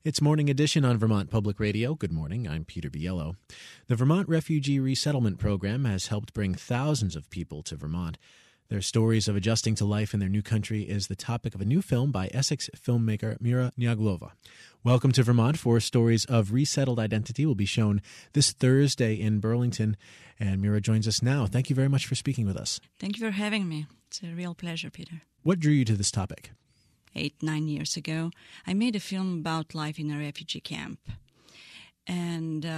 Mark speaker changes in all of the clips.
Speaker 1: It's Morning Edition on Vermont Public Radio. Good morning, I'm Peter Biello. The Vermont Refugee Resettlement Program has helped bring thousands of people to Vermont. Their stories of adjusting to life in their new country is the topic of a new film by Essex filmmaker Mira Nyaglova. Welcome to Vermont, for stories of resettled identity will be shown this Thursday in Burlington, and Mira joins us now. Thank you very much for speaking with us.
Speaker 2: Thank you for having me. It's a real pleasure, Peter.
Speaker 1: What drew you to this topic?
Speaker 2: 8-9 years ago, I made a film about life in a refugee camp. And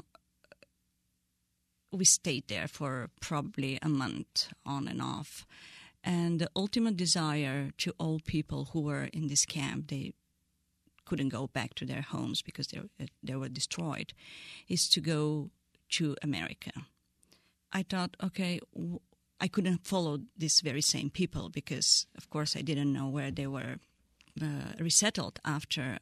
Speaker 2: we stayed there for probably a month on and off. And the ultimate desire to all people who were in this camp, they couldn't go back to their homes because they were destroyed, is to go to America. I thought, okay, I couldn't follow these very same people because, of course, I didn't know where they were resettled after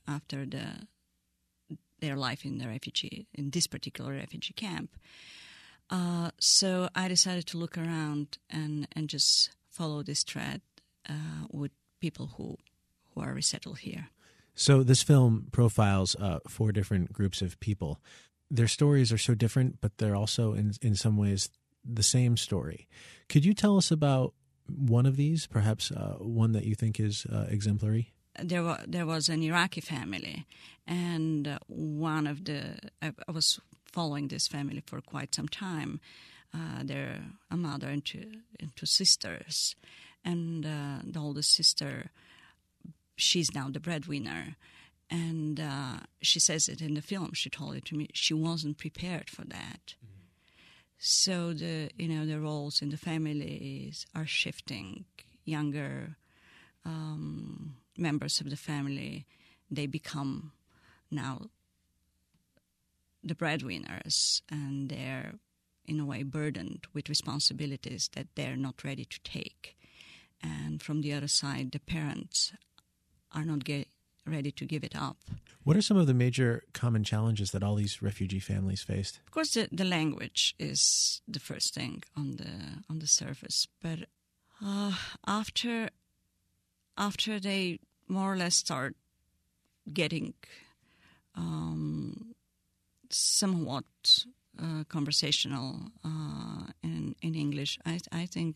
Speaker 2: their life in this particular refugee camp. So I decided to look around and just follow this thread with people who are resettled here.
Speaker 1: So this film profiles 4 different groups of people. Their stories are so different, but they're also in some ways the same story. Could you tell us about one of these, perhaps one that you think is exemplary?
Speaker 2: There was an Iraqi family, and I was following this family for quite some time. They're a mother and two sisters, and the oldest sister, she's now the breadwinner, and she says it in the film. She told it to me. She wasn't prepared for that. Mm-hmm. So the roles in the families are shifting. Younger members of the family, they become now the breadwinners, and they're in a way burdened with responsibilities that they're not ready to take. And from the other side, the parents are not ready to give it up.
Speaker 1: What are some of the major common challenges that all these refugee families faced?
Speaker 2: Of course, the language is the first thing on the surface, but after they more or less start getting somewhat conversational in English, I think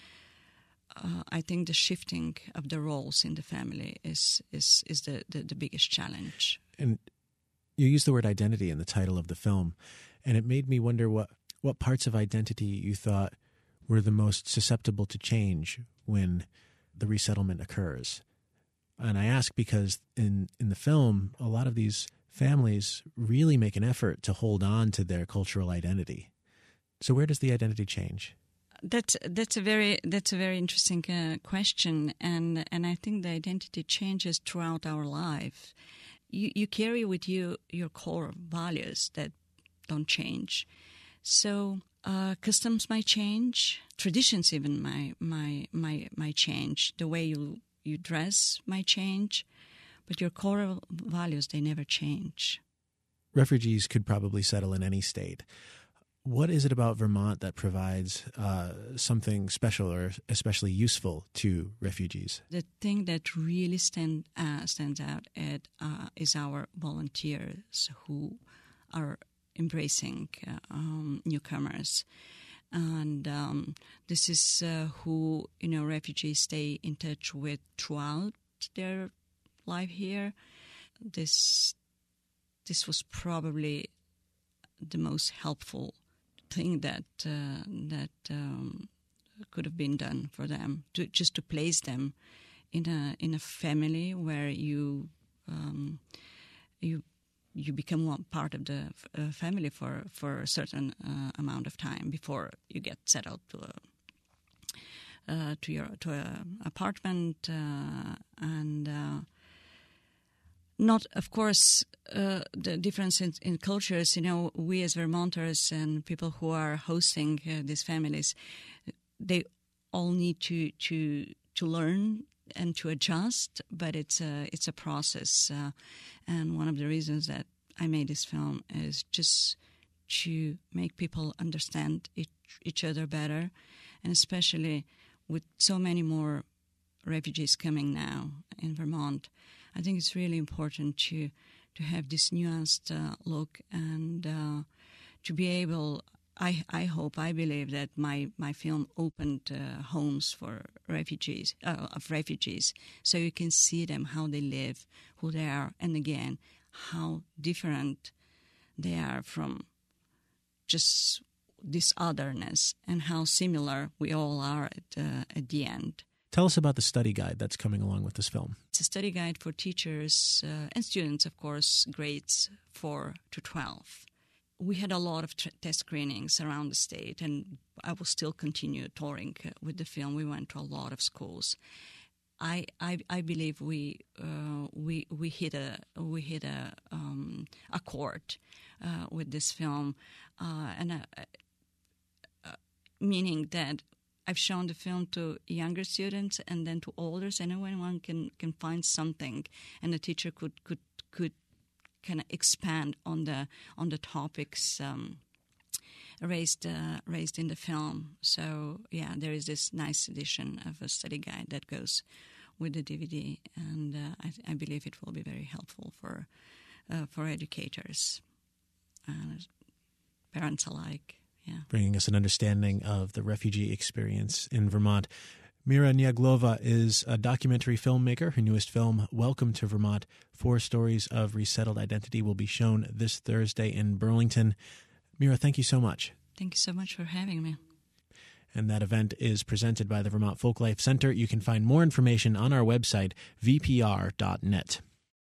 Speaker 2: the shifting of the roles in the family is the biggest challenge.
Speaker 1: And you use the word identity in the title of the film, and it made me wonder what parts of identity you thought were the most susceptible to change when the resettlement occurs. And I ask because in the film, a lot of these families really make an effort to hold on to their cultural identity. So where does the identity change?
Speaker 2: That's a very interesting question, and I think the identity changes throughout our life. You carry with you your core values that don't change. So customs might change, traditions even might change. The way you dress might change, but your core values, they never change.
Speaker 1: Refugees could probably settle in any state. What is it about Vermont that provides something special or especially useful to refugees?
Speaker 2: The thing that really stands out is our volunteers who are embracing newcomers. And this is who refugees stay in touch with throughout their life here. This was probably the most helpful thing that could have been done for them, just to place them in a family where you become one part of the family for a certain amount of time before you get settled to an apartment and. Not, of course, the difference in cultures. We as Vermonters and people who are hosting these families, they all need to learn and to adjust. But it's a process, and one of the reasons that I made this film is just to make people understand each other better, and especially with so many more refugees coming now in Vermont, I think it's really important to to have this nuanced look, and to be able. I hope, I believe that my film opened homes for refugees, so you can see them, how they live, who they are, and again, how different they are from just this otherness, and how similar we all are at the end.
Speaker 1: Tell us about the study guide that's coming along with this film.
Speaker 2: It's a study guide for teachers and students, of course, grades 4 to 12. We had a lot of test screenings around the state, and I will still continue touring with the film. We went to a lot of schools. I believe we hit a chord with this film, and meaning that I've shown the film to younger students and then to older, and anyone can find something, and the teacher could kind of expand on the topics raised in the film. So yeah, there is this nice edition of a study guide that goes with the DVD, and I believe it will be very helpful for educators, parents alike. Yeah, bringing us an understanding of the refugee experience in Vermont. Mira Niaglova is a documentary filmmaker. Her newest film, Welcome to Vermont, 4 Stories of Resettled Identity, will be shown this Thursday in Burlington. Mira, thank you so much. Thank you so much for having me.
Speaker 1: And that event is presented by the Vermont Folklife Center. You can find more information on our website, vpr.net.